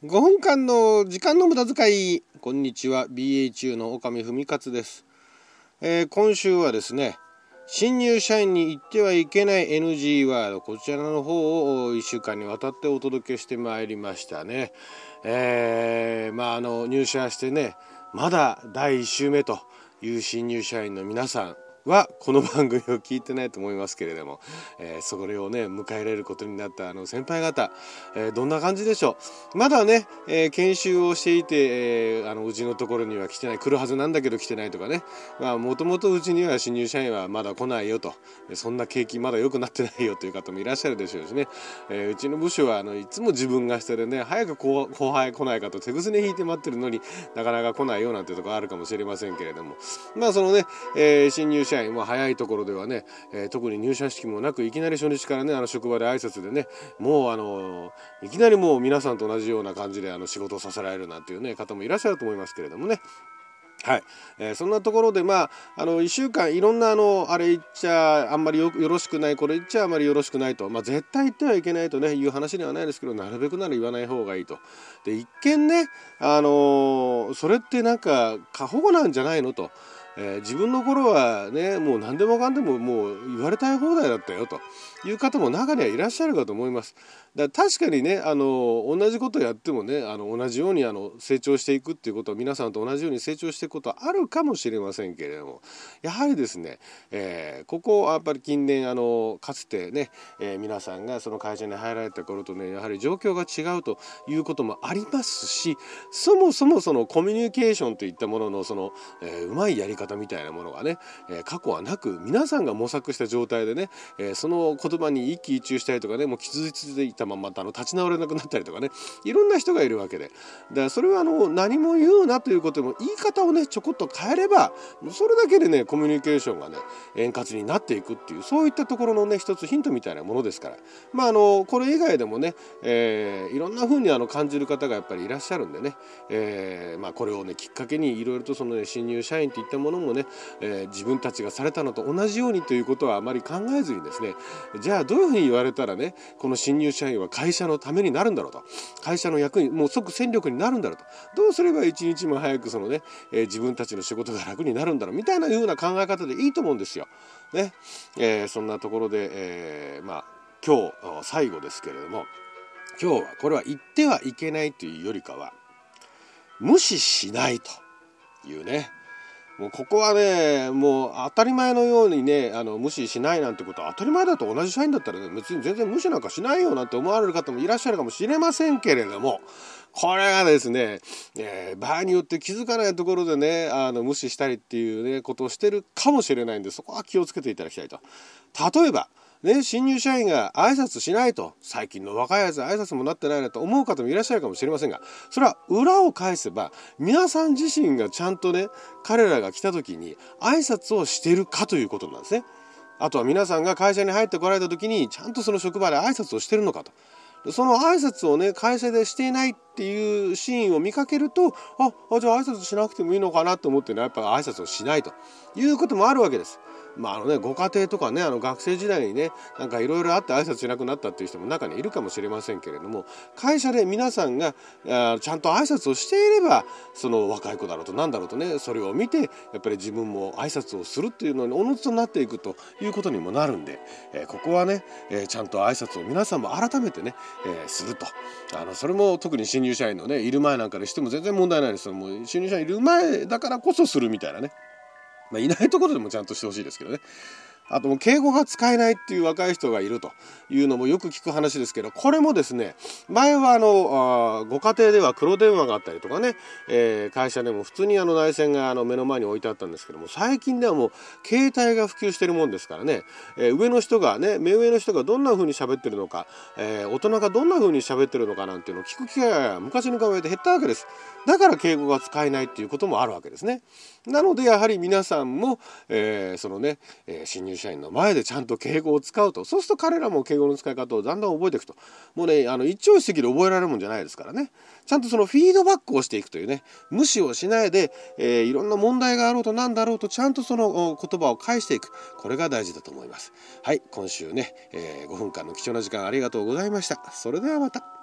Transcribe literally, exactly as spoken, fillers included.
ごふんかんの時間の無駄遣い。こんにちは、 ビーエイチユー の岡見文勝です。えー、今週はですね、新入社員に言ってはいけない エヌジー ワード、こちらの方をいっしゅうかんにわたってお届けしてまいりましたね。えー、まああの入社してね、まだだいいっ週目という新入社員の皆さんはこの番組を聞いてないと思いますけれども、えー、それをね迎え入れることになったあの先輩方、えー、どんな感じでしょう。まだね、えー、研修をしていて、えー、あのうちのところには来てない、来るはずなんだけど来てないとかね、まあもともとうちには新入社員はまだ来ないよと、そんな景気まだ良くなってないよという方もいらっしゃるでしょうしね、えー、うちの部署はあのいつも自分が下でね、早く後輩来ないかと手ぐすね引いて待ってるのになかなか来ないよなんてところあるかもしれませんけれども、まあそのね、えー、新入社員も早いところではね、えー、特に入社式もなくいきなり初日からね、あの職場で挨拶でね、もうあのいきなりもう皆さんと同じような感じであの仕事をさせられるなんていうね方もいらっしゃると思いますけれどもね。はい、えー、そんなところでまああのいっしゅうかんいろんなあのあれ言っちゃあんまり よ, よろしくない、これ言っちゃあんまりよろしくないと、まあ絶対言ってはいけないとねいう話ではないですけど、なるべくなら言わない方がいいと。で一見ね、あのー、それってなんか過保護なんじゃないのと、えー、自分の頃はねもう何でもかんでももう言われたい放題だったよという方も中にはいらっしゃるかと思います。だから確かにね、あの同じことをやってもね、あの同じようにあの成長していくっていうことは、皆さんと同じように成長していくことはあるかもしれませんけれども、やはりですね、えー、ここやっぱり近年あのかつてね、えー、皆さんがその会社に入られた頃とね、やはり状況が違うということもありますし、そもそもそのコミュニケーションといったもののその、えー、うまいやり方みたいなものがね、えー、過去はなく、皆さんが模索した状態でね、えー、その言葉に一喜一憂したりとかね、もう傷ついていたままあの立ち直れなくなったりとかね、いろんな人がいるわけで、だからそれはあの何も言うなということでも、言い方をねちょこっと変えれば、それだけでねコミュニケーションがね円滑になっていくっていう、そういったところのね一つヒントみたいなものですから、まああのこれ以外でもね、えー、いろんな風にあの感じる方がやっぱりいらっしゃるんでね、えー、まあこれをねきっかけにいろいろとその、ね、新入社員といったものもね、えー、自分たちがされたのと同じようにということはあまり考えずにですね、じゃあどういうふうに言われたらねこの新入社員は会社のためになるんだろうと、会社の役にもう即戦力になるんだろうと、どうすれば一日も早くそのね、えー、自分たちの仕事が楽になるんだろうみたいなような考え方でいいと思うんですよ。ね、えー、そんなところで、えー、まあ今日最後ですけれども、今日はこれは言ってはいけないというよりかは無視しないというね。もうここはね、もう当たり前のようにね、あの無視しないなんてことは当たり前だと、同じ社員だったらね別に全然無視なんかしないよなんて思われる方もいらっしゃるかもしれませんけれども、これがですね、えー、場合によって気づかないところでね、あの無視したりっていうねことをしてるかもしれないんで、そこは気をつけていただきたいと。例えばね、新入社員が挨拶しないと、最近の若いやつ挨拶もなってないなと思う方もいらっしゃるかもしれませんが、それは裏を返せば皆さん自身がちゃんとね彼らが来た時に挨拶をしているかということなんですね。あとは皆さんが会社に入ってこられた時にちゃんとその職場で挨拶をしているのかと。その挨拶をね会社でしていないっていうシーンを見かけると、ああじゃあ挨拶しなくてもいいのかなと思ってね、やっぱり挨拶をしないということもあるわけです。まああのね、ご家庭とかね、あの学生時代にねなんかいろいろあって挨拶しなくなったっていう人も中にいるかもしれませんけれども、会社で皆さんがあちゃんと挨拶をしていれば、その若い子だろうとなんだろうとね、それを見てやっぱり自分も挨拶をするっていうのにおのずとなっていくということにもなるんで、えー、ここはね、えー、ちゃんと挨拶を皆さんも改めてね、えー、すると。あのそれも特に新入社員のねいる前なんかでしても全然問題ないですよ。もう新入社員いる前だからこそするみたいなね、まあ、いないところでもちゃんとしてほしいですけどね。あともう敬語が使えないっていう若い人がいるというのもよく聞く話ですけど、これもですね、前はあのあご家庭では黒電話があったりとかね、えー、会社でも普通にあの内線があの目の前に置いてあったんですけども、最近ではもう携帯が普及してるもんですからね、えー、上の人がね、目上の人がどんな風に喋ってるのか、えー、大人がどんな風に喋ってるのかなんていうのを聞く機会が昔に比べて減ったわけです。だから敬語が使えないっていうこともあるわけですね。なのでやはり皆さんも、えー、そのね、えー、新入社員の前でちゃんと敬語を使うと、そうすると彼らも敬語の使い方をだんだん覚えていくと。もうね、あの一朝一夕で覚えられるもんじゃないですからね、ちゃんとそのフィードバックをしていくというね、無視をしないで、えー、いろんな問題があろうとなんだろうとちゃんとその言葉を返していく、これが大事だと思います。はい、今週ね、えー、ごふんかんの貴重な時間ありがとうございました。それではまた。